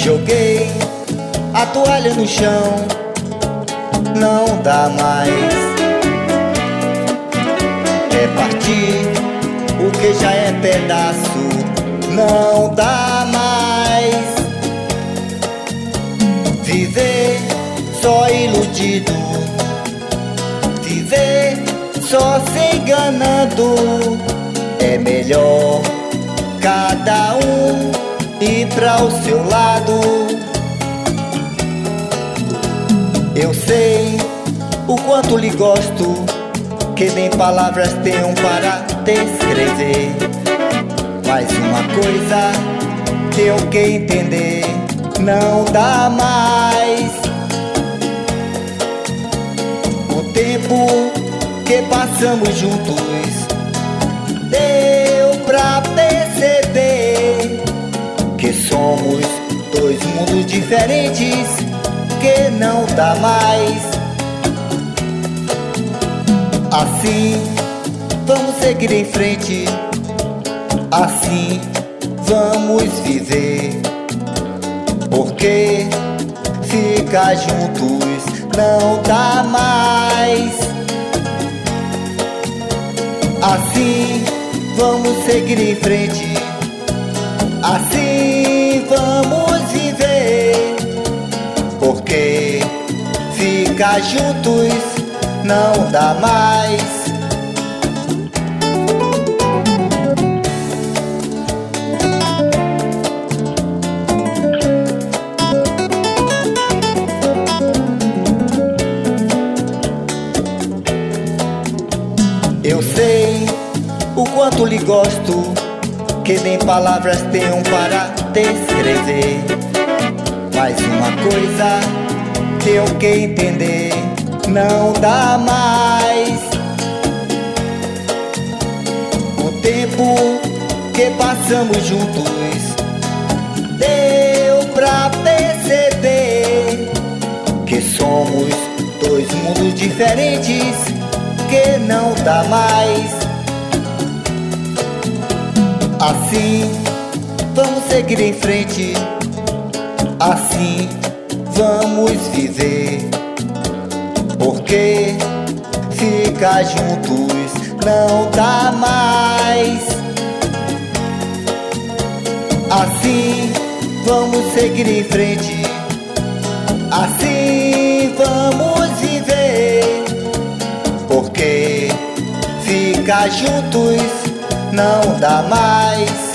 Joguei a toalha no chão, não dá mais. É partir o que já é pedaço, não dá mais. Viver só iludido, viver só se enganando. É melhor cada um ir pra o seu lado. Eu sei o quanto lhe gosto, que nem palavras tenho para descrever. Mas uma coisa tenho que entender, não dá mais. O tempo que passamos juntos deu pra perceber que somos dois mundos diferentes, que não dá mais. Assim vamos seguir em frente, assim vamos viver, porque ficar juntos não dá mais. Assim vamos seguir em frente, assim vamos viver, porque ficar juntos não dá mais. Eu sei o quanto lhe gosto, que nem palavras tenho para descrever. Mas uma coisa tenho que entender, não dá mais. O tempo que passamos juntos deu pra perceber que somos dois mundos diferentes, que não dá mais. Assim vamos seguir em frente, assim vamos viver, porque ficar juntos não dá mais. Assim vamos seguir em frente, assim vamos viver, porque ficar juntos não dá mais.